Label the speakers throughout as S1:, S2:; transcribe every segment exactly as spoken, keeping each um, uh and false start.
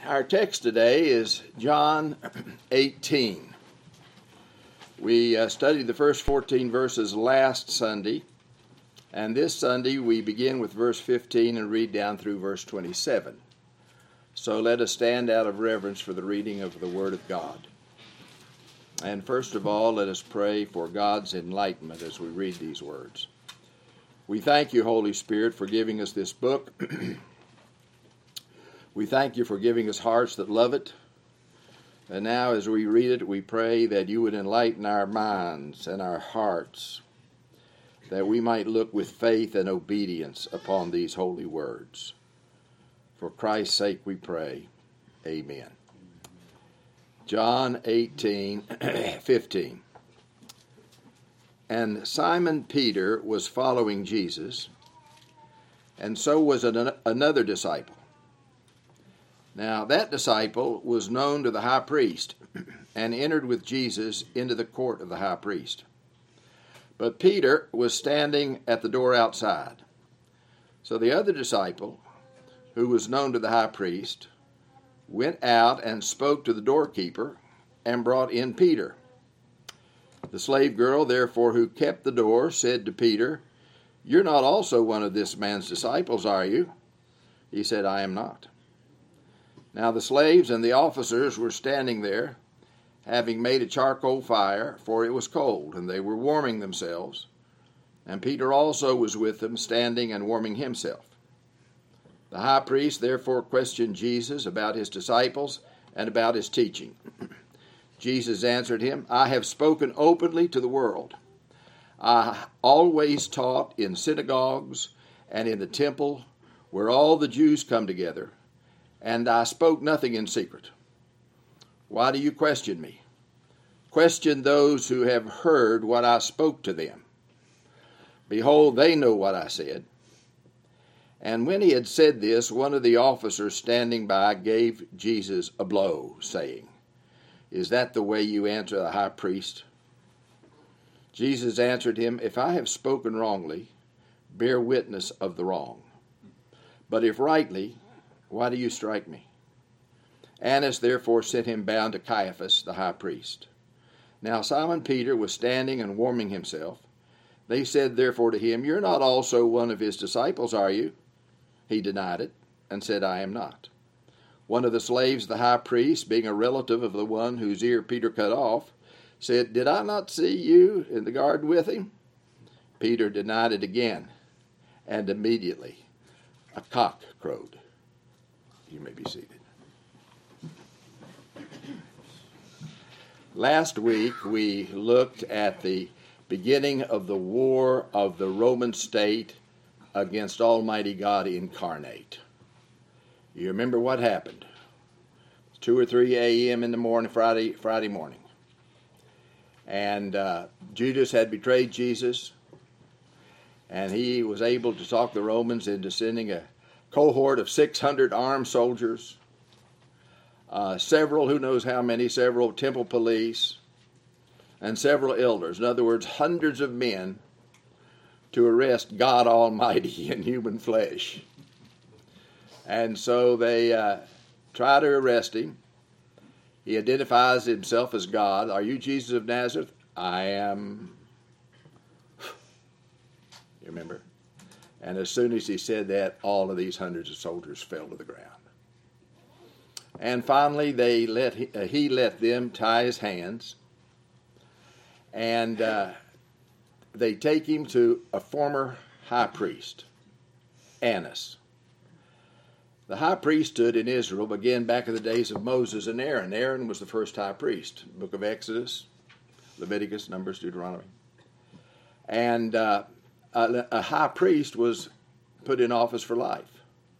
S1: Our text today is John eighteen. We uh, studied the first fourteen verses last Sunday, and this Sunday we begin with verse fifteen and read down through verse twenty-seven. So let us stand out of reverence for the reading of the Word of God. And first of all, let us pray for God's enlightenment as we read these words. We thank you, Holy Spirit, for giving us this book. We thank you for giving us hearts that love it. And now as we read it, we pray that you would enlighten our minds and our hearts, that we might look with faith and obedience upon these holy words. For Christ's sake we pray. Amen. John eighteen, fifteen. And Simon Peter was following Jesus, and so was an, another disciple. Now that disciple was known to the high priest, and entered with Jesus into the court of the high priest. But Peter was standing at the door outside. So the other disciple, who was known to the high priest, went out and spoke to the doorkeeper and brought in Peter. The slave girl, therefore, who kept the door, said to Peter, "You're not also one of this man's disciples, are you?" He said, "I am not." Now the slaves and the officers were standing there, having made a charcoal fire, for it was cold, and they were warming themselves. And Peter also was with them, standing and warming himself. The high priest therefore questioned Jesus about his disciples and about his teaching. Jesus answered him, "I have spoken openly to the world. I always taught in synagogues and in the temple where all the Jews come together, and I spoke nothing in secret. Why do you question me? Question those who have heard what I spoke to them. Behold, they know what I said." And when he had said this, one of the officers standing by gave Jesus a blow, saying, "Is that the way you answer the high priest?" Jesus answered him, "If I have spoken wrongly, bear witness of the wrong. But if rightly, why do you strike me?" Annas therefore sent him bound to Caiaphas, the high priest. Now Simon Peter was standing and warming himself. They said therefore to him, "You're not also one of his disciples, are you?" He denied it and said, "I am not." One of the slaves of the high priest, being a relative of the one whose ear Peter cut off, said, "Did I not see you in the garden with him?" Peter denied it again, and immediately a cock crowed. You may be seated. Last week we looked at the beginning of the war of the Roman state against Almighty God incarnate. You remember what happened? two or three a.m. in the morning, Friday, Friday morning. And uh, Judas had betrayed Jesus, and he was able to talk the Romans into sending a cohort of six hundred armed soldiers, uh, several, who knows how many, several temple police, and several elders. In other words, hundreds of men to arrest God Almighty in human flesh. And so they uh, try to arrest him. He identifies himself as God. "Are you Jesus of Nazareth?" "I am." You remember? And as soon as he said that, all of these hundreds of soldiers fell to the ground. And finally, they let he, uh, he let them tie his hands, and uh, they take him to a former high priest, Annas. The high priesthood in Israel began back in the days of Moses and Aaron. Aaron was the first high priest. Book of Exodus, Leviticus, Numbers, Deuteronomy. And uh, a, a high priest was put in office for life.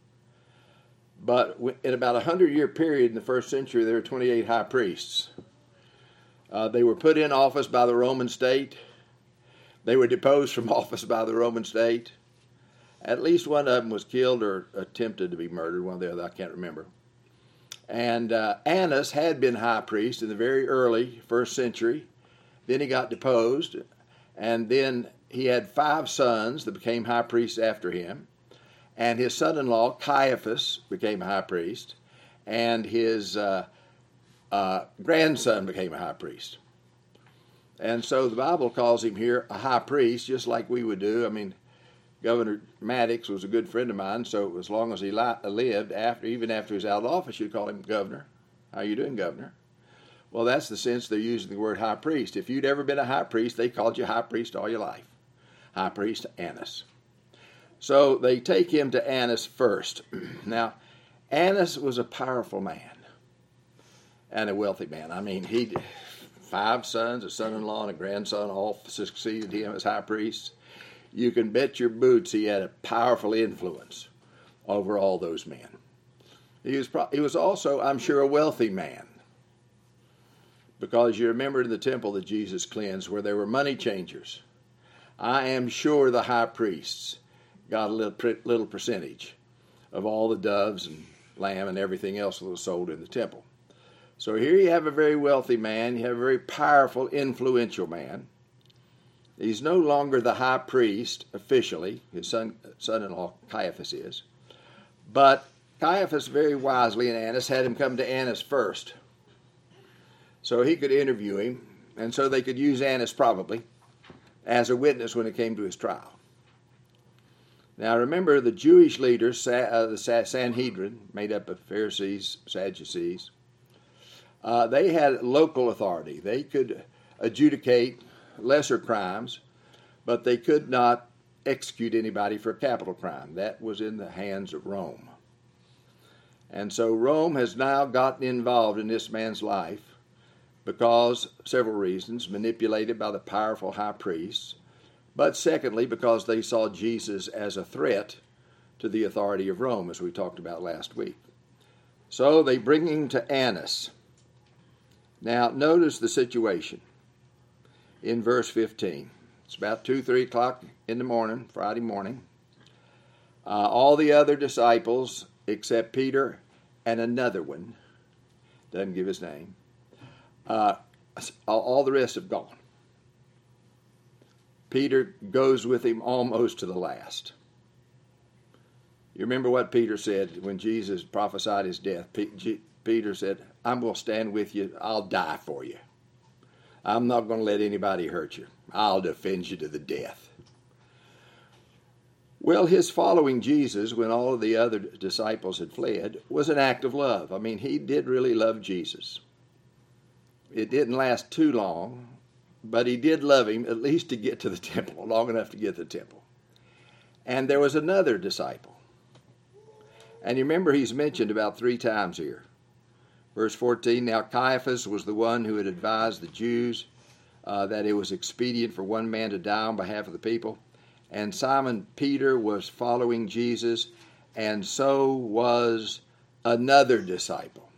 S1: But in about a hundred-year period in the first century, there were twenty-eight high priests. Uh, they were put in office by the Roman state. They were deposed from office by the Roman state. At least one of them was killed or attempted to be murdered, one or the other, I can't remember. And uh, Annas had been high priest in the very early first century. Then he got deposed, and then he had five sons that became high priests after him. And his son-in-law, Caiaphas, became high priest. and his uh, uh, grandson became a high priest. And so the Bible calls him here a high priest, just like we would do. I mean, Governor Maddox was a good friend of mine, so as long as he li- lived, after even after he was out of office, you'd call him governor. How you doing, governor? Well, that's the sense they're using the word high priest. If you'd ever been a high priest, they called you high priest all your life. High priest Annas. So they take him to Annas first. Now, Annas was a powerful man and a wealthy man. I mean, he five sons, a son-in-law, and a grandson all succeeded him as high priest. You can bet your boots he had a powerful influence over all those men. He was, pro- he was also, I'm sure, a wealthy man. Because you remember in the temple that Jesus cleansed where there were money changers. I am sure the high priests got a little, little percentage of all the doves and lamb and everything else that was sold in the temple. So here you have a very wealthy man. You have a very powerful, influential man. He's no longer the high priest officially. His son, son-in-law Caiaphas is. But Caiaphas very wisely and Annas had him come to Annas first, so he could interview him, and so they could use Annas probably as a witness when it came to his trial. Now remember, the Jewish leaders, uh, the Sanhedrin, made up of Pharisees, Sadducees, uh, they had local authority. They could adjudicate lesser crimes, but they could not execute anybody for a capital crime. That was in the hands of Rome. And so Rome has now gotten involved in this man's life because, several reasons, manipulated by the powerful high priests, but secondly, because they saw Jesus as a threat to the authority of Rome, as we talked about last week. So they bring him to Annas. Now, notice the situation in verse fifteen. It's about two, three o'clock in the morning, Friday morning. Uh, all the other disciples, except Peter and another one, doesn't give his name, uh, all the rest have gone. Peter goes with him almost to the last. You remember what Peter said when Jesus prophesied his death? Peter said, I'm going to stand with you. I'll die for you. I'm not going to let anybody hurt you. I'll defend you to the death. Well, his following Jesus, when all of the other disciples had fled, was an act of love. I mean, he did really love Jesus. It didn't last too long, but he did love him at least to get to the temple, long enough to get to the temple. And there was another disciple. And you remember he's mentioned about three times here. Verse fourteen, now Caiaphas was the one who had advised the Jews uh, that it was expedient for one man to die on behalf of the people. And Simon Peter was following Jesus, and so was another disciple.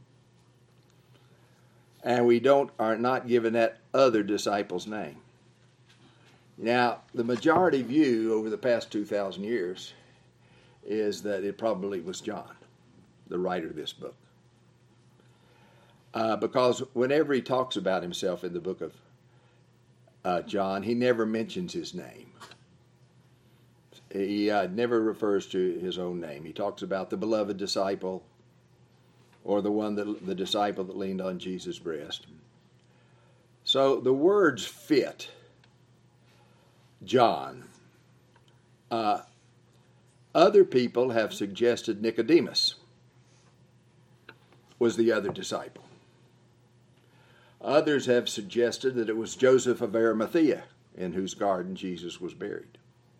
S1: And we don't are not given that other disciple's name. Now, the majority view over the past two thousand years is that it probably was John, the writer of this book. Uh, because whenever he talks about himself in the book of uh, John, he never mentions his name. He uh, never refers to his own name. He talks about the beloved disciple, or the one that the disciple that leaned on Jesus' breast. So the words fit John. Uh, other people have suggested Nicodemus was the other disciple. Others have suggested that it was Joseph of Arimathea, in whose garden Jesus was buried.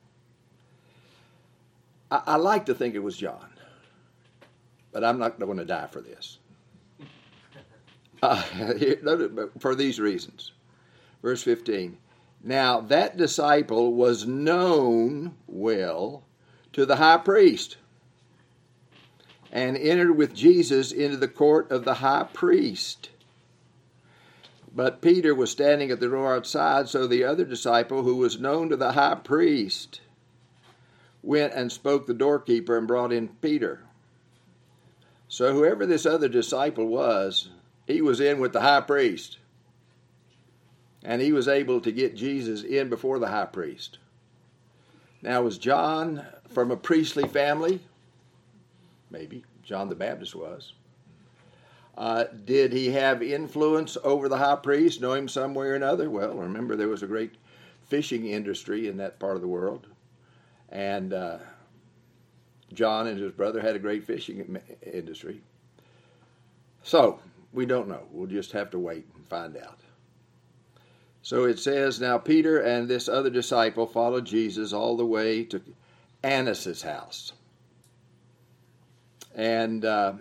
S1: I, I like to think it was John, but I'm not going to die for this. Uh, for these reasons. Verse fifteen. Now that disciple was known well to the high priest, and entered with Jesus into the court of the high priest. But Peter was standing at the door outside, so the other disciple, who was known to the high priest, went and spoke the doorkeeper and brought in Peter. So whoever this other disciple was, he was in with the high priest. And he was able to get Jesus in before the high priest. Now, was John from a priestly family? Maybe. John the Baptist was. Uh, did he have influence over the high priest, know him some way or another? Well, remember there was a great fishing industry in that part of the world. And uh, John and his brother had a great fishing industry. So, we don't know. We'll just have to wait and find out. So it says, now Peter and this other disciple followed Jesus all the way to Annas' house. And uh,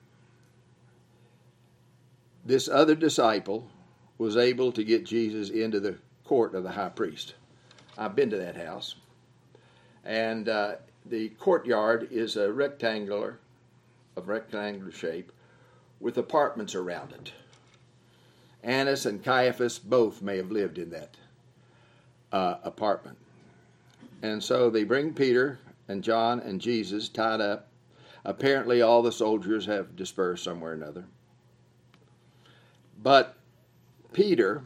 S1: this other disciple was able to get Jesus into the court of the high priest. I've been to that house. And uh, the courtyard is a rectangular, of rectangular shape, with apartments around it. Annas and Caiaphas both may have lived in that uh, apartment. And so they bring Peter and John and Jesus tied up. Apparently all the soldiers have dispersed somewhere or another. But Peter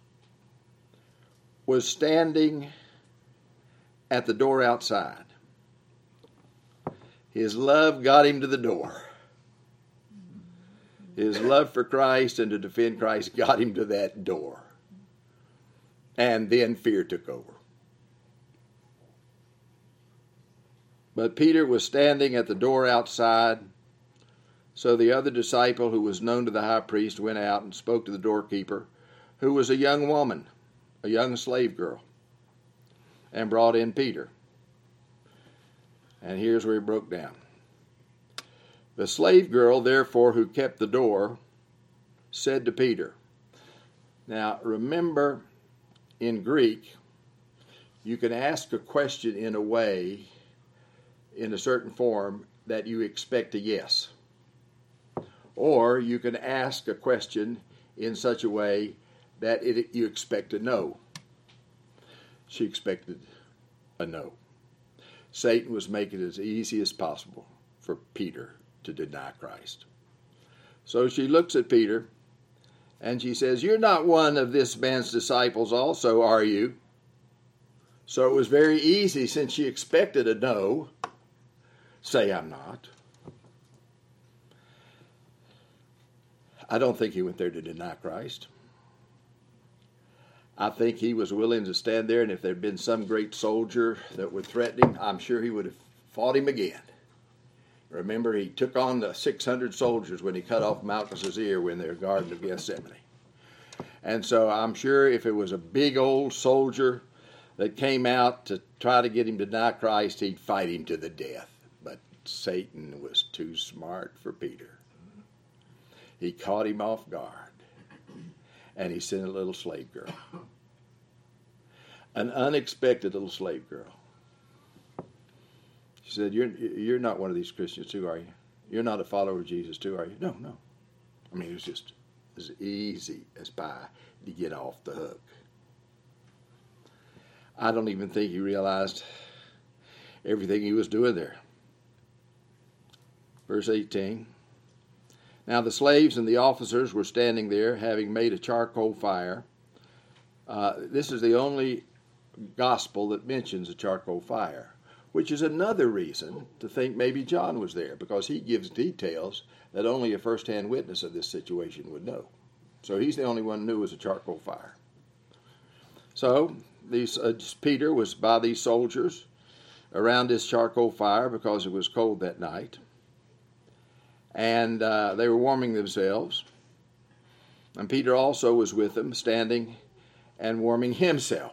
S1: was standing at the door outside. His love got him to the door. His love for Christ and to defend Christ got him to that door. And then fear took over. But Peter was standing at the door outside. So the other disciple, who was known to the high priest, went out and spoke to the doorkeeper, who was a young woman, a young slave girl, and brought in Peter. And here's where he broke down. The slave girl, therefore, who kept the door, said to Peter. Now, remember, in Greek, you can ask a question in a way, in a certain form, that you expect a yes. Or you can ask a question in such a way that it, you expect a no. She expected a no. Satan was making it as easy as possible for Peter to deny Christ. So she looks at Peter and she says, "You're not one of this man's disciples also, are you?" So it was very easy, since she expected a no, say, "I'm not." I don't think he went there to deny Christ. I think he was willing to stand there, and if there had been some great soldier that would threaten him, I'm sure he would have fought him again. Remember, he took on the six hundred soldiers when he cut off Malchus's ear when they were Garden of Gethsemane. And so I'm sure if it was a big old soldier that came out to try to get him to deny Christ, he'd fight him to the death. But Satan was too smart for Peter. He caught him off guard, and he sent a little slave girl, an unexpected little slave girl. She said, you're, you're not one of these Christians too, are you? You're not a follower of Jesus too, are you? No, no. I mean, it was just as easy as pie to get off the hook. I don't even think he realized everything he was doing there. Verse eighteen. Now the slaves and the officers were standing there, having made a charcoal fire. Uh, this is the only gospel that mentions a charcoal fire, which is another reason to think maybe John was there, because he gives details that only a first-hand witness of this situation would know. So he's the only one who knew it was a charcoal fire. So these, uh, Peter was by these soldiers around this charcoal fire because it was cold that night. And uh, they were warming themselves. And Peter also was with them, standing and warming himself.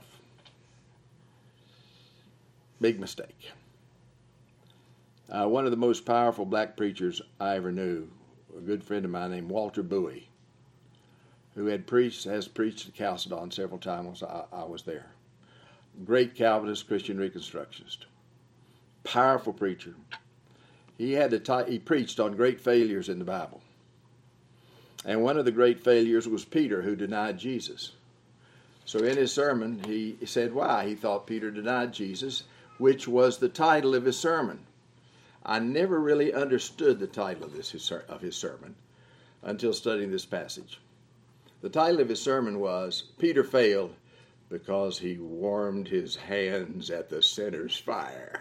S1: Big mistake. Uh, one of the most powerful black preachers I ever knew, a good friend of mine named Walter Bowie, who had preached, has preached at Chalcedon several times. I, I was there. Great Calvinist Christian Reconstructionist. Powerful preacher. He had to t- he preached on great failures in the Bible. And one of the great failures was Peter, who denied Jesus. So in his sermon, he said why he thought Peter denied Jesus, which was the title of his sermon. I never really understood the title of this of his sermon until studying this passage. The title of his sermon was, "Peter Failed Because He Warmed His Hands at the Sinner's Fire."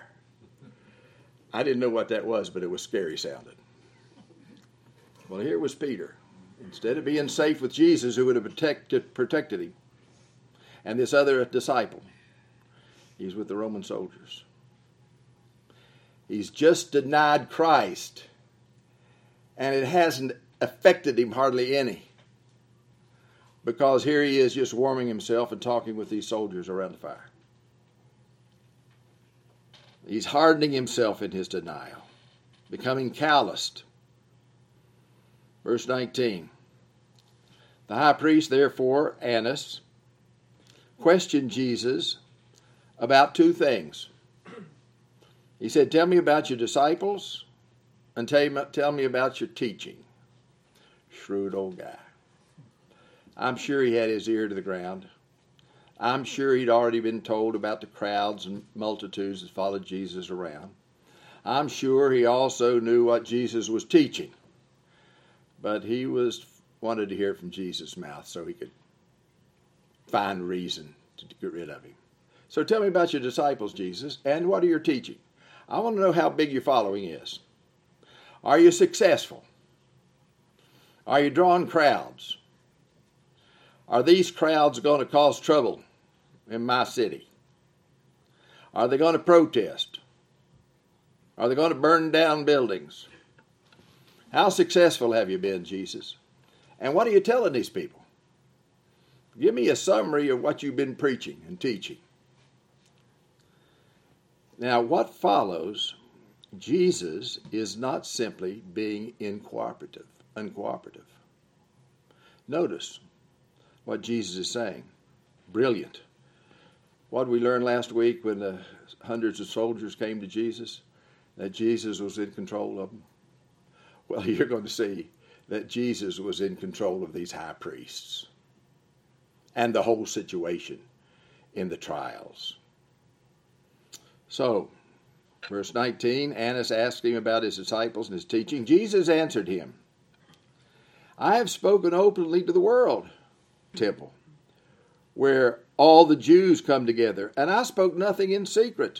S1: I didn't know what that was, but it was scary sounding. Well, here was Peter. Instead of being safe with Jesus, who would have protected, protected him, and this other disciple, he's with the Roman soldiers. He's just denied Christ, and it hasn't affected him hardly any, because here he is just warming himself and talking with these soldiers around the fire. He's hardening himself in his denial, becoming calloused. Verse nineteen. The high priest, therefore, Annas, questioned Jesus about two things. He said, tell me about your disciples and tell me, tell me about your teaching. Shrewd old guy. I'm sure he had his ear to the ground. I'm sure he'd already been told about the crowds and multitudes that followed Jesus around. I'm sure he also knew what Jesus was teaching. But he was wanted to hear it from Jesus' mouth so he could find reason to get rid of him. So tell me about your disciples, Jesus, and what are your teaching? I want to know how big your following is. Are you successful? Are you drawing crowds? Are these crowds going to cause trouble in my city? Are they going to protest? Are they going to burn down buildings? How successful have you been, Jesus? And what are you telling these people? Give me a summary of what you've been preaching and teaching. Now, what follows, Jesus is not simply being incooperative, uncooperative. Notice what Jesus is saying. Brilliant. What did we learn last week when the hundreds of soldiers came to Jesus? That Jesus was in control of them. Well, you're going to see that Jesus was in control of these high priests and the whole situation in the trials. So, verse nineteen, Annas asked him about his disciples and his teaching. Jesus answered him, I have spoken openly to the world, temple, where all the Jews come together, and I spoke nothing in secret.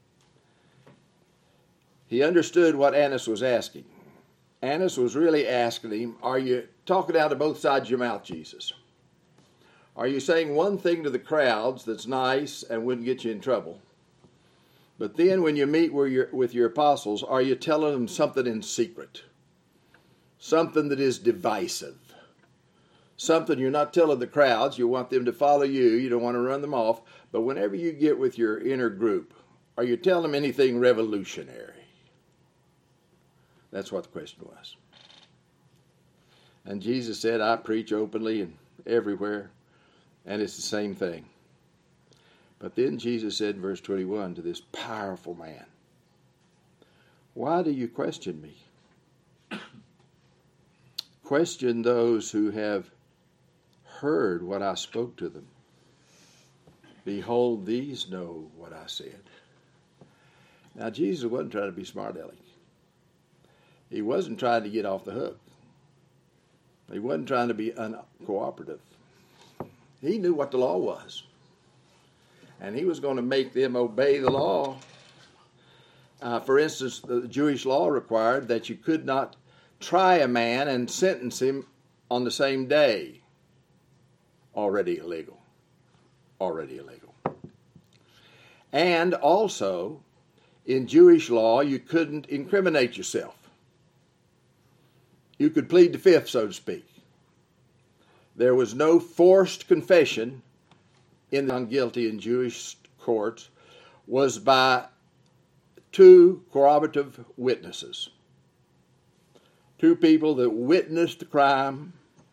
S1: He understood what Annas was asking. Annas was really asking him, are you talking out of both sides of your mouth, Jesus? Are you saying one thing to the crowds that's nice and wouldn't get you in trouble? But then when you meet with your apostles, are you telling them something in secret? Something that is divisive. Something you're not telling the crowds. You want them to follow you. You don't want to run them off. But whenever you get with your inner group, are you telling them anything revolutionary? That's what the question was. And Jesus said, I preach openly and everywhere, and it's the same thing. But then Jesus said in verse twenty-one to this powerful man, why do you question me? Question those who have heard what I spoke to them. Behold, these know what I said. Now, Jesus wasn't trying to be smart-aleck. He wasn't trying to get off the hook. He wasn't trying to be uncooperative. He knew what the law was. And he was going to make them obey the law. Uh, for instance, the Jewish law required that you could not try a man and sentence him on the same day. Already illegal. Already illegal. And also, in Jewish law, you couldn't incriminate yourself. You could plead the fifth, so to speak. There was no forced confession in the guilty in Jewish courts was by two corroborative witnesses. Two people that witnessed the crime.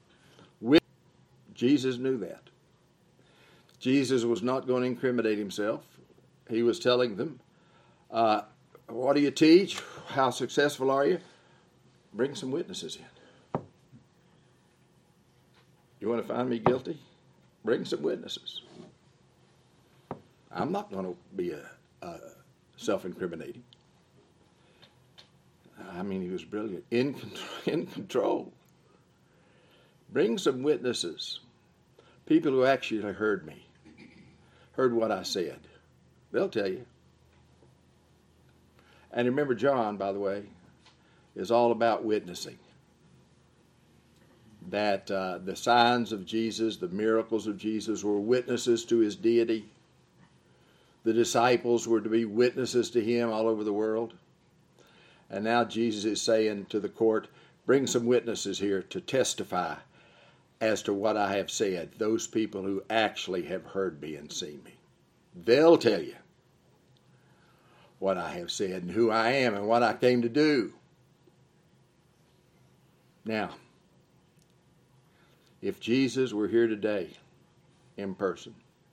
S1: Jesus knew that. Jesus was not going to incriminate himself. He was telling them, uh, what do you teach? How successful are you? Bring some witnesses in. You want to find me guilty? Bring some witnesses. I'm not going to be a, a self-incriminating. I mean, he was brilliant. In, in control. Bring some witnesses. People who actually heard me. Heard what I said. They'll tell you. And remember, John, by the way, is all about witnessing. that uh, the signs of Jesus, the miracles of Jesus were witnesses to his deity. The disciples were to be witnesses to him all over the world. And now Jesus is saying to the court, bring some witnesses here to testify as to what I have said, those people who actually have heard me and seen me. They'll tell you what I have said and who I am and what I came to do. Now, if Jesus were here today in person,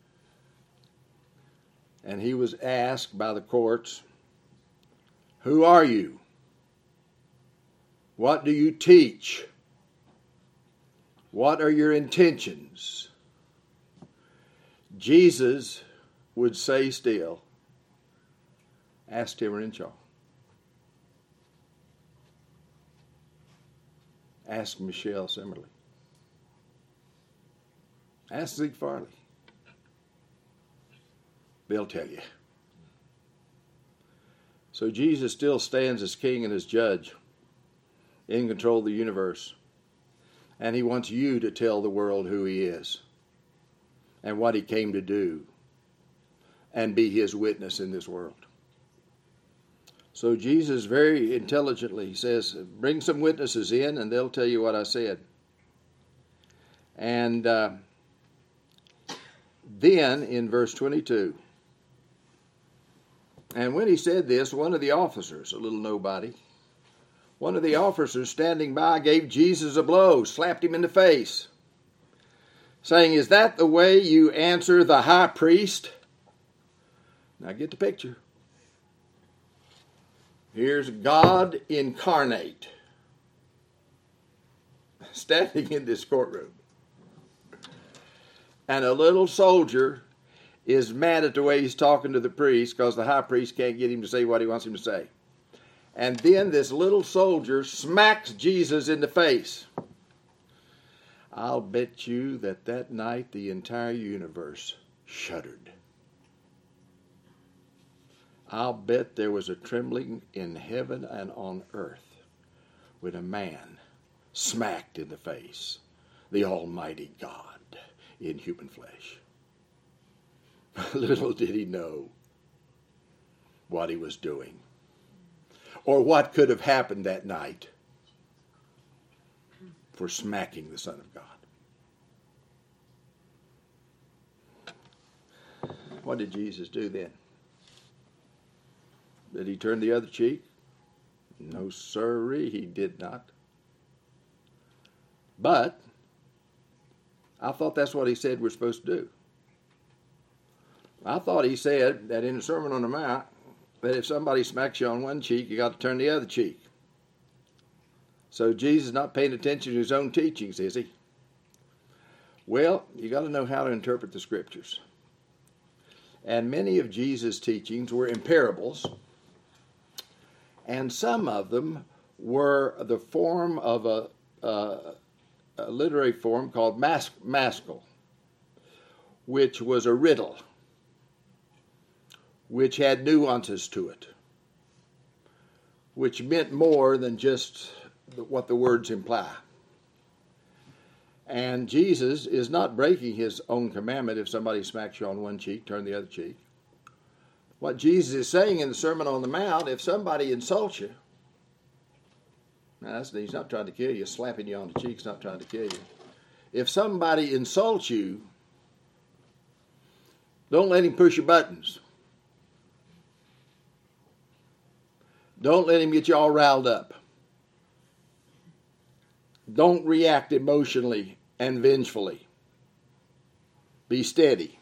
S1: and he was asked by the courts, who are you? What do you teach? What are your intentions? Jesus would say still, ask Tim Renshaw. Ask Michelle Simmerly. Ask Zeke Farley. They'll tell you. So Jesus still stands as king and as judge, in control of the universe. And he wants you to tell the world who he is and what he came to do and be his witness in this world. So Jesus very intelligently says, bring some witnesses in and they'll tell you what I said. And uh, then in verse twenty-two, and when he said this, one of the officers, a little nobody, one of the officers standing by gave Jesus a blow, slapped him in the face, saying, is that the way you answer the high priest? Now get the picture. Here's God incarnate standing in this courtroom. And a little soldier is mad at the way he's talking to the priest because the high priest can't get him to say what he wants him to say. And then this little soldier smacks Jesus in the face. I'll bet you that that night the entire universe shuddered. I'll bet there was a trembling in heaven and on earth when a man smacked in the face the Almighty God in human flesh. Little did he know what he was doing or what could have happened that night for smacking the Son of God. What did Jesus do then? Did he turn the other cheek? No, sirree, he did not. But I thought that's what he said we're supposed to do. I thought he said that in the Sermon on the Mount, that if somebody smacks you on one cheek, you got to turn the other cheek. So Jesus is not paying attention to his own teachings, is he? Well, you got to know how to interpret the scriptures. And many of Jesus' teachings were in parables, and some of them were the form of a, a, a literary form called mas- maskil, which was a riddle, which had nuances to it, which meant more than just what the words imply. And Jesus is not breaking his own commandment. If somebody smacks you on one cheek, turn the other cheek. What Jesus is saying in the Sermon on the Mount, if somebody insults you, now that's, he's not trying to kill you, slapping you on the cheek's not trying to kill you. If somebody insults you, don't let him push your buttons. Don't let him get you all riled up. Don't react emotionally and vengefully. Be steady.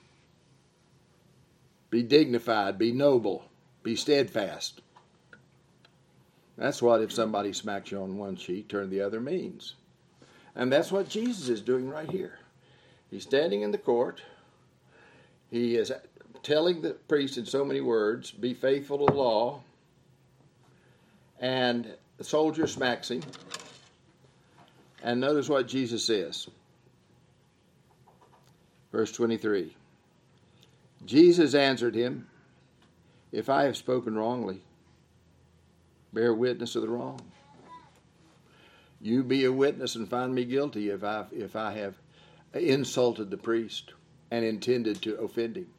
S1: Be dignified. Be noble. Be steadfast. That's what if somebody smacks you on one cheek, turn the other means. And that's what Jesus is doing right here. He's standing in the court. He is telling the priest in so many words, be faithful to the law. And the soldier smacks him. And notice what Jesus says. Verse twenty-three. Jesus answered him, if I have spoken wrongly, bear witness of the wrong. You be a witness and find me guilty if I if I have insulted the priest and intended to offend him.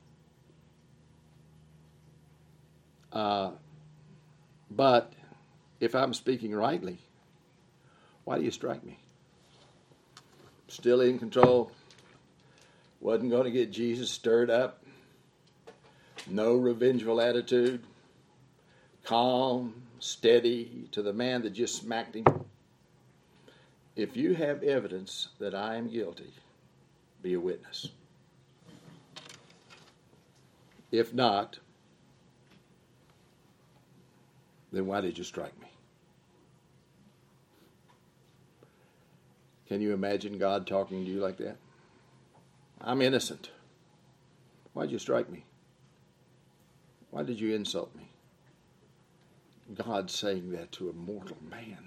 S1: Uh, but if I'm speaking rightly, why do you strike me? Still in control. Wasn't going to get Jesus stirred up. No revengeful attitude. Calm, steady to the man that just smacked him. If you have evidence that I am guilty, be a witness. If not, then why did you strike me? Can you imagine God talking to you like that? I'm innocent. Why'd you strike me? Why did you insult me? God saying that to a mortal man.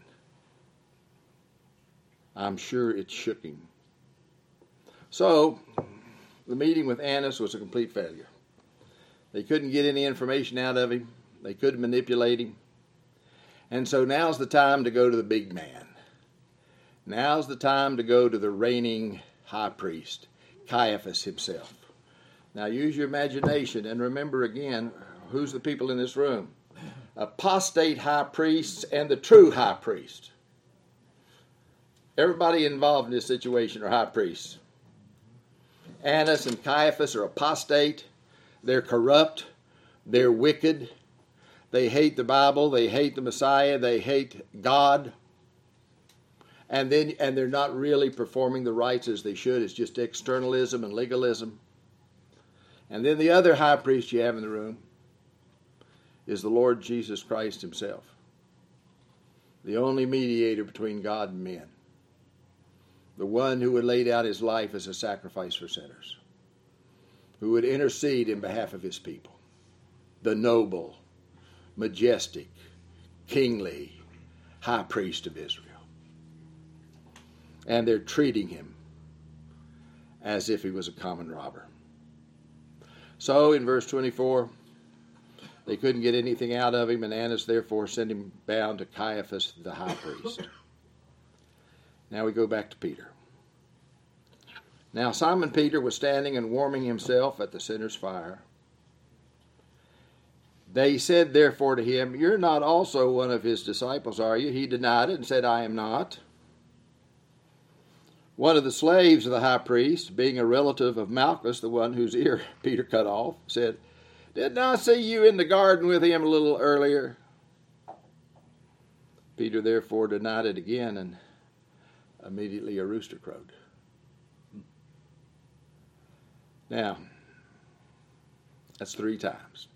S1: I'm sure it shook him. So, the meeting with Annas was a complete failure. They couldn't get any information out of him. They couldn't manipulate him. And so now's the time to go to the big man. Now's the time to go to the reigning high priest, Caiaphas himself. Now use your imagination and remember again, who's the people in this room? Apostate high priests and the true high priest. Everybody involved in this situation are high priests. Annas and Caiaphas are apostate. They're corrupt. They're wicked. They hate the Bible. They hate the Messiah. They hate God. And then, and they're not really performing the rites as they should. It's just externalism and legalism. And then the other high priest you have in the room is the Lord Jesus Christ himself, the only mediator between God and men, the one who would lay out his life as a sacrifice for sinners, who would intercede in behalf of his people, the noble, majestic, kingly high priest of Israel. And they're treating him as if he was a common robber. So in verse twenty-four, they couldn't get anything out of him, and Annas therefore sent him bound to Caiaphas the high priest. Now we go back to Peter. Now Simon Peter was standing and warming himself at the sinner's fire. They said therefore to him, "You're not also one of his disciples, are you?" He denied it and said, "I am not." One of the slaves of the high priest, being a relative of Malchus, the one whose ear Peter cut off, said, "Didn't I see you in the garden with him a little earlier?" Peter therefore denied it again, and immediately a rooster crowed. Now, that's three times.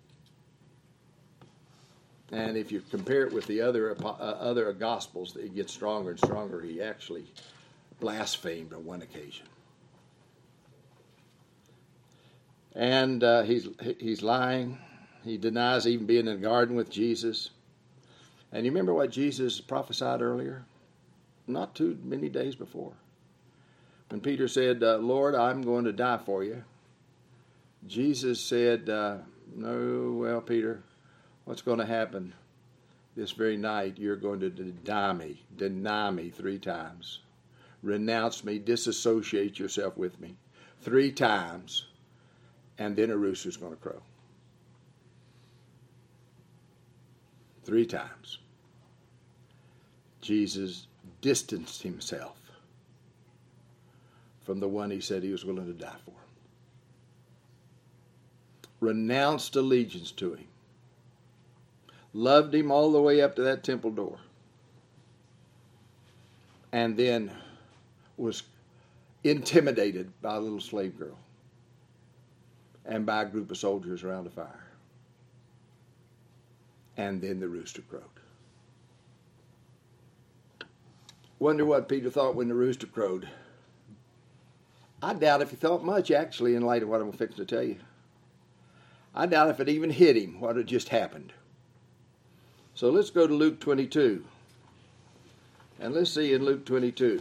S1: And if you compare it with the other uh, other Gospels, it gets stronger and stronger. He actually blasphemed on one occasion. And uh, he's he's lying. He denies even being in the garden with Jesus. And you remember what Jesus prophesied earlier? Not too many days before. When Peter said, uh, "Lord, I'm going to die for you," Jesus said, uh, "No, well, Peter, what's going to happen this very night? You're going to deny me, deny me three times. Renounce me, disassociate yourself with me three times, and then a rooster's going to crow." Three times. Jesus distanced himself from the one he said he was willing to die for. Renounced allegiance to him. Loved him all the way up to that temple door. And then was intimidated by a little slave girl and by a group of soldiers around a fire. And then the rooster crowed. Wonder what Peter thought when the rooster crowed. I doubt if he thought much, actually, in light of what I'm fixing to tell you. I doubt if it even hit him what had just happened. So let's go to Luke twenty-two. And let's see in Luke twenty-two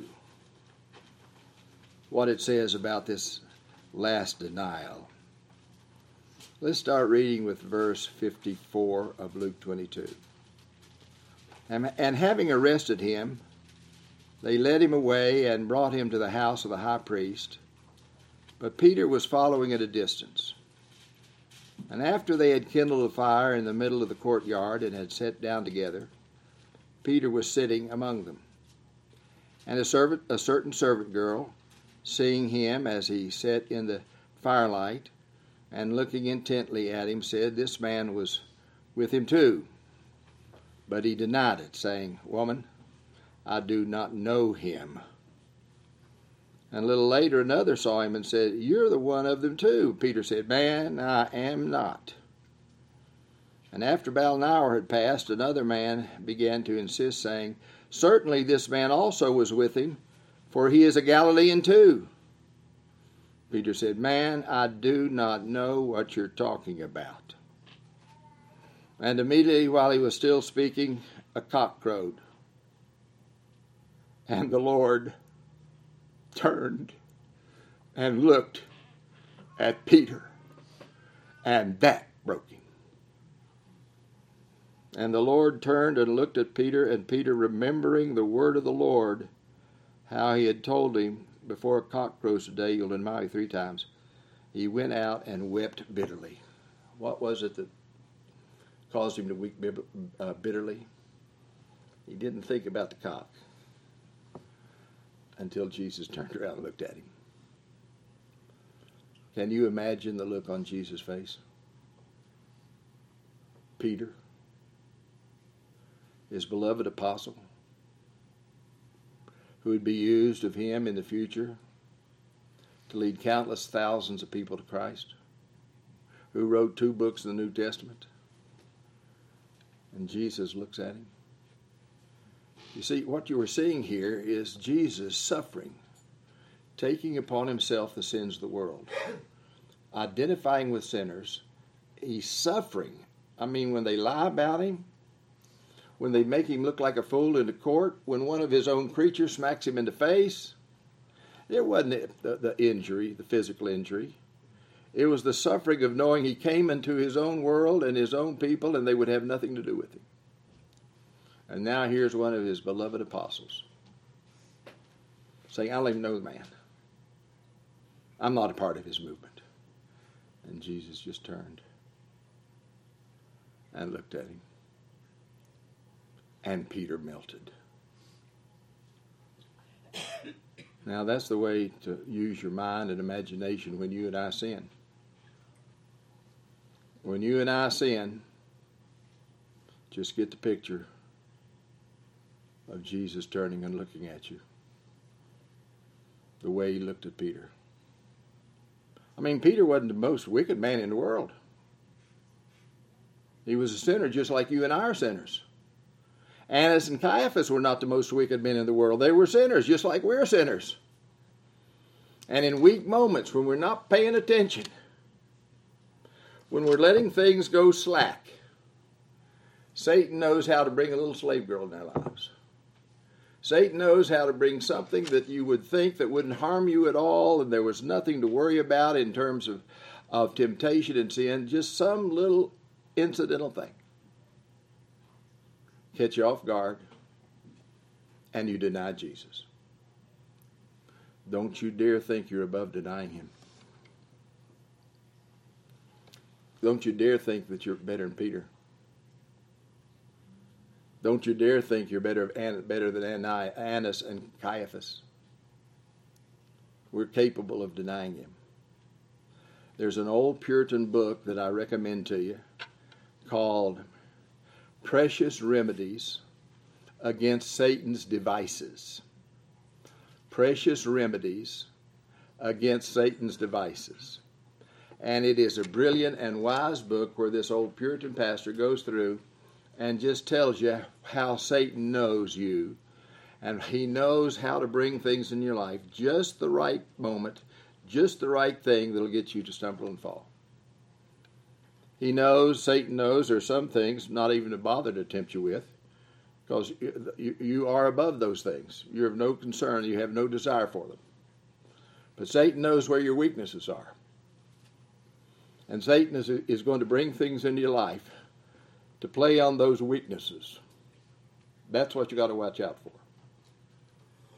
S1: what it says about this last denial. Let's start reading with verse fifty-four of Luke twenty-two. And, and having arrested him, They led him away and brought him to the house of the high priest. But Peter was following at a distance. And after they had kindled a fire in the middle of the courtyard and had sat down together, Peter was sitting among them. And a servant, a certain servant girl, seeing him as he sat in the firelight and looking intently at him, said, "This man was with him too." But he denied it, saying, "Woman, I do not know him." And a little later another saw him and said, "You're the one of them too." Peter said, "Man, I am not." And after about an hour had passed, another man began to insist, saying, "Certainly this man also was with him, for he is a Galilean too." Peter said, "Man, I do not know what you're talking about." And immediately while he was still speaking, a cock crowed. And the Lord turned and looked at Peter, and that broke him. And the Lord turned and looked at Peter, and Peter, remembering the word of the Lord, how he had told him, "Before a cock crows today, you'll deny me three times," he went out and wept bitterly. What was it that caused him to weep bitterly? He didn't think about the cock until Jesus turned around and looked at him. Can you imagine the look on Jesus' face? Peter, his beloved apostle, who would be used of him in the future to lead countless thousands of people to Christ, who wrote two books in the New Testament. And Jesus looks at him. You see, what you are seeing here is Jesus suffering, taking upon himself the sins of the world, identifying with sinners. He's suffering. I mean, when they lie about him, when they make him look like a fool in the court, when one of his own creatures smacks him in the face, it wasn't the, the injury, the physical injury. It was the suffering of knowing he came into his own world and his own people, and they would have nothing to do with him. And now here's one of his beloved apostles saying, "I don't even know the man. I'm not a part of his movement." And Jesus just turned and looked at him. And Peter melted. Now that's the way to use your mind and imagination when you and I sin. When you and I sin, just get the picture of Jesus turning and looking at you the way he looked at Peter. I mean, Peter wasn't the most wicked man in the world. He was a sinner just like you and I are sinners. Annas and Caiaphas were not the most wicked men in the world. They were sinners just like we're sinners. And in weak moments when we're not paying attention, when we're letting things go slack, Satan knows how to bring a little slave girl in our lives. Satan knows how to bring something that you would think that wouldn't harm you at all, and there was nothing to worry about in terms of, of temptation and sin, just some little incidental thing. Catch you off guard, and you deny Jesus. Don't you dare think you're above denying him. Don't you dare think that you're better than Peter. Don't you dare think you're better, better than Annas and Caiaphas. We're capable of denying him. There's an old Puritan book that I recommend to you called Precious Remedies Against Satan's Devices. Precious Remedies Against Satan's Devices. And it is a brilliant and wise book where this old Puritan pastor goes through and just tells you how Satan knows you, and he knows how to bring things in your life, just the right moment, just the right thing that'll get you to stumble and fall. He knows, Satan knows, there are some things not even to bother to tempt you with, because you, you are above those things. You have no concern, you have no desire for them. But Satan knows where your weaknesses are. And Satan is, is going to bring things into your life to play on those weaknesses. That's what you got to watch out for.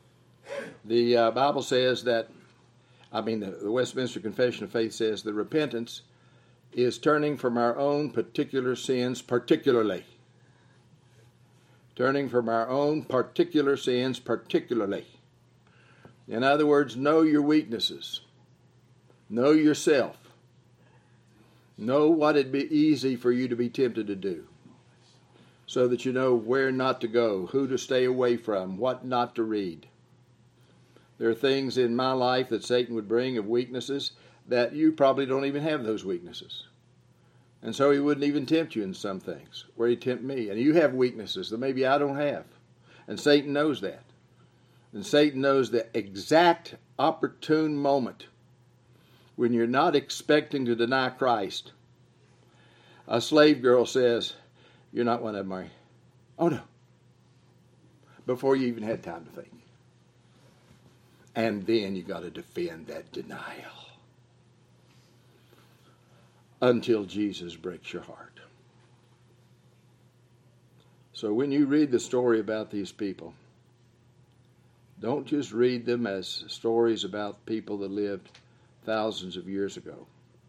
S1: The uh, Bible says that, I mean, the, the Westminster Confession of Faith says that repentance is turning from our own particular sins particularly. Turning from our own particular sins particularly. In other words, know your weaknesses. Know yourself. Know what it'd be easy for you to be tempted to do, so that you know where not to go, who to stay away from, what not to read. There are things in my life that Satan would bring of weaknesses that you probably don't even have those weaknesses. And so he wouldn't even tempt you in some things, where he'd tempt me. And you have weaknesses that maybe I don't have. And Satan knows that. And Satan knows the exact opportune moment when you're not expecting to deny Christ. A slave girl says, "You're not one of them, are you?" "Oh, no." Before you even had time to think. And then you got to defend that denial until Jesus breaks your heart. So when you read the story about these people, don't just read them as stories about people that lived thousands of years ago.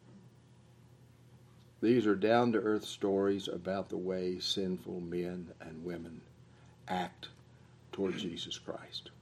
S1: These are down-to-earth stories about the way sinful men and women act toward Jesus Christ.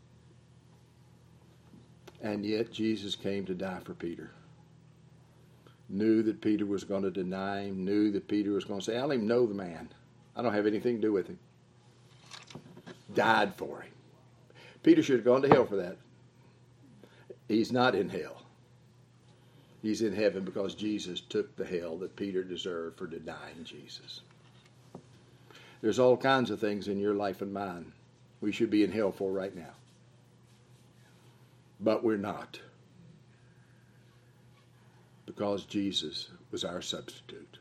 S1: And yet Jesus came to die for Peter. Knew that Peter was going to deny him. Knew that Peter was going to say, "I don't even know the man. I don't have anything to do with him." Died for him. Peter should have gone to hell for that. He's not in hell. He's in heaven because Jesus took the hell that Peter deserved for denying Jesus. There's all kinds of things in your life and mine we should be in hell for right now. But we're not. Because Jesus was our substitute.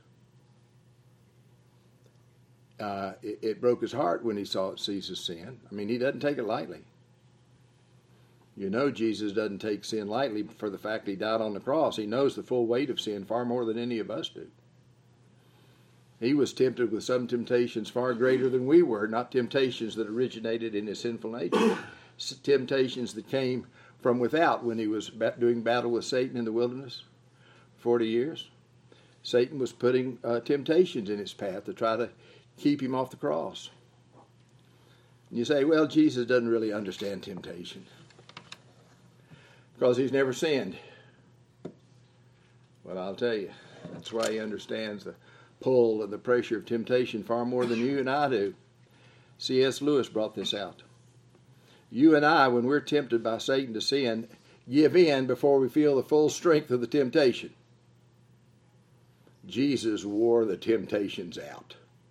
S1: Uh, it, it broke his heart when he saw sees his sin. I mean, he doesn't take it lightly. You know Jesus doesn't take sin lightly for the fact that he died on the cross. He knows the full weight of sin far more than any of us do. He was tempted with some temptations far greater than we were, not temptations that originated in his sinful nature. Temptations that came from without when he was doing battle with Satan in the wilderness for forty years. Satan was putting uh, temptations in his path to try to keep him off the cross. And you say, well, Jesus doesn't really understand temptation because he's never sinned. Well, I'll tell you, that's why he understands the pull and the pressure of temptation far more than you and I do. C S Lewis brought this out. You and I, when we're tempted by Satan to sin, give in before we feel the full strength of the temptation. Jesus wore the temptations out.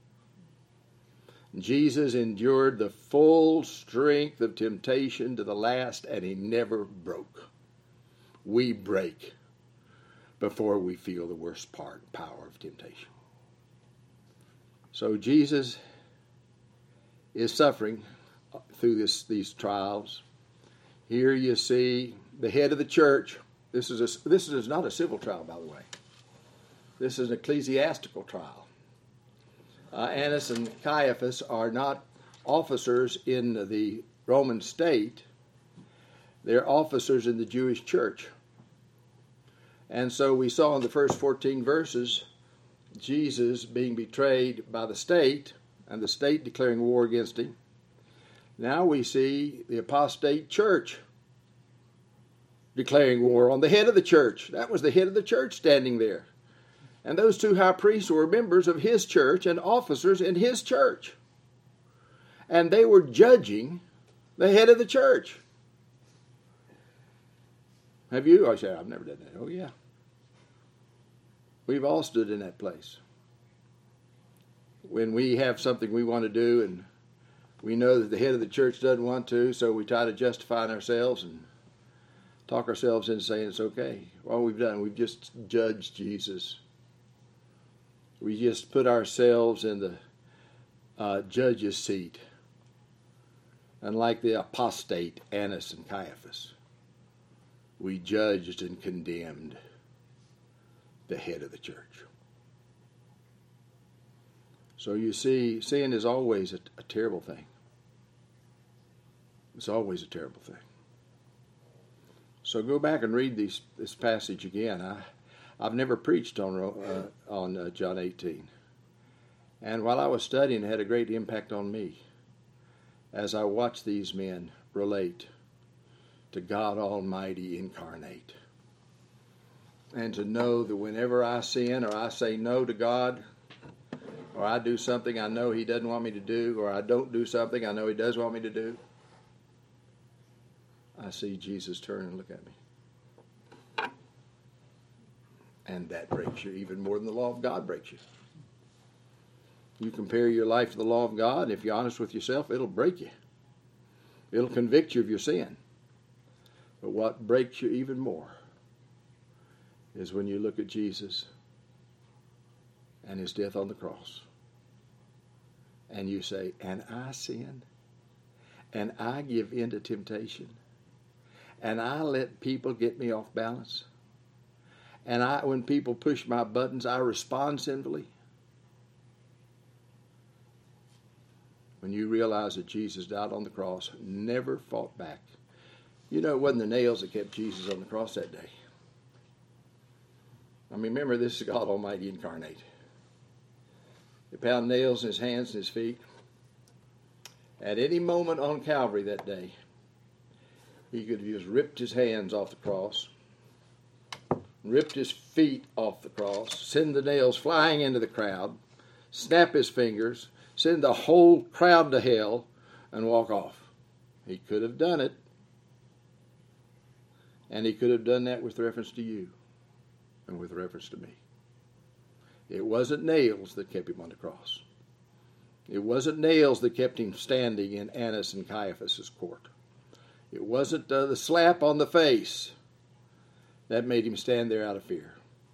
S1: Jesus endured the full strength of temptation to the last, and he never broke. We break before we feel the worst part, power of temptation. So Jesus is suffering through this, these trials. Here you see the head of the church. This is a, this is not a civil trial, by the way. This is an ecclesiastical trial. Uh, Annas and Caiaphas are not officers in the Roman state. They're officers in the Jewish church. And so we saw in the first fourteen verses Jesus being betrayed by the state and the state declaring war against him. Now we see the apostate church declaring war on the head of the church. That was the head of the church standing there. And those two high priests were members of his church and officers in his church. And they were judging the head of the church. Have you? I said, I've never done that. Oh, yeah. We've all stood in that place. When we have something we want to do and we know that the head of the church doesn't want to, so we try to justify ourselves and talk ourselves into saying it's okay. All we've done, we've just judged Jesus. We just put ourselves in the uh, judge's seat. And like the apostate Annas and Caiaphas, we judged and condemned the head of the church. So you see, sin is always a, a terrible thing. It's always a terrible thing. So go back and read these, this passage again. I, I've never preached on, uh, on uh, John eighteen. And while I was studying, it had a great impact on me as I watched these men relate to God Almighty incarnate. And to know that whenever I sin or I say no to God, or I do something I know He doesn't want me to do, or I don't do something I know He does want me to do, I see Jesus turn and look at me. And that breaks you even more than the law of God breaks you. You compare your life to the law of God, and if you're honest with yourself, it'll break you. It'll convict you of your sin. But what breaks you even more is when you look at Jesus and His death on the cross. And you say, and I sin, and I give in to temptation, and I let people get me off balance, and I, when people push my buttons, I respond sinfully. When you realize that Jesus died on the cross, never fought back. You know, it wasn't the nails that kept Jesus on the cross that day. I mean, remember, this is God Almighty incarnate. They pound nails in His hands and His feet. At any moment on Calvary that day, He could have just ripped His hands off the cross, ripped His feet off the cross, send the nails flying into the crowd, snap His fingers, send the whole crowd to hell, and walk off. He could have done it. And He could have done that with reference to you and with reference to me. It wasn't nails that kept Him on the cross. It wasn't nails that kept Him standing in Annas and Caiaphas' court. It wasn't uh, the slap on the face that made Him stand there out of fear.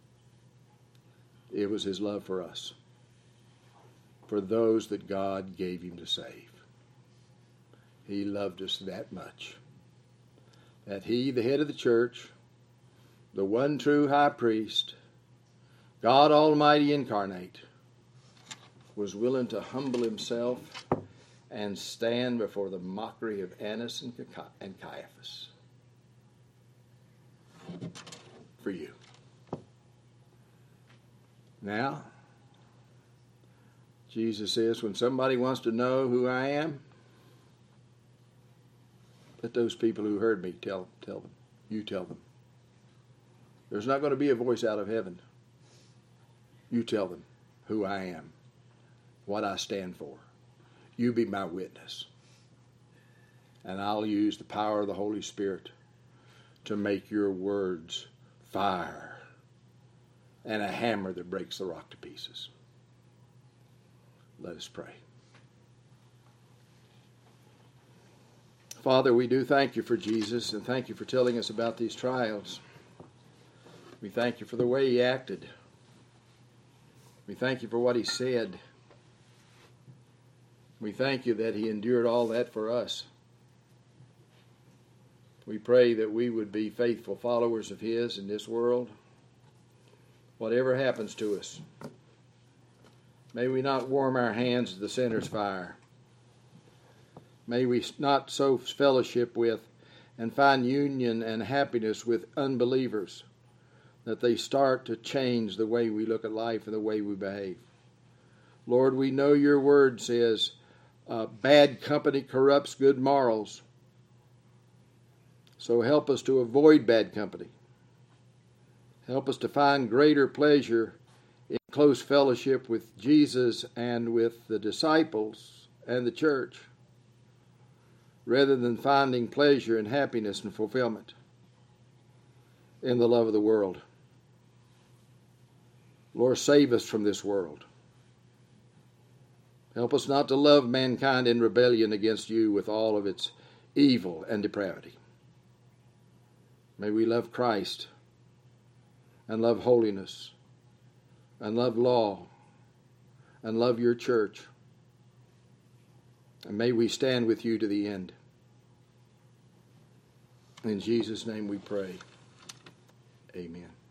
S1: It was His love for us, for those that God gave Him to save. He loved us that much, that He, the head of the church, the one true high priest, God Almighty incarnate, was willing to humble Himself and stand before the mockery of Annas and Caiaphas for you. Now, Jesus says, when somebody wants to know who I am, let those people who heard me tell, tell them. You tell them. There's not going to be a voice out of heaven. You tell them who I am, what I stand for. You be my witness. And I'll use the power of the Holy Spirit to make your words fire and a hammer that breaks the rock to pieces. Let us pray. Father, we do thank You for Jesus, and thank You for telling us about these trials. We thank You for the way He acted. We thank You for what He said. We thank You that He endured all that for us. We pray that we would be faithful followers of His in this world. Whatever happens to us, may we not warm our hands to the sinner's fire. May we not sow fellowship with and find union and happiness with unbelievers, that they start to change the way we look at life and the way we behave. Lord, we know Your word says, uh, bad company corrupts good morals. So help us to avoid bad company. Help us to find greater pleasure in close fellowship with Jesus and with the disciples and the church, rather than finding pleasure and happiness and fulfillment in the love of the world. Lord, save us from this world. Help us not to love mankind in rebellion against You with all of its evil and depravity. May we love Christ and love holiness and love law and love Your church. And may we stand with You to the end. In Jesus' name we pray. Amen.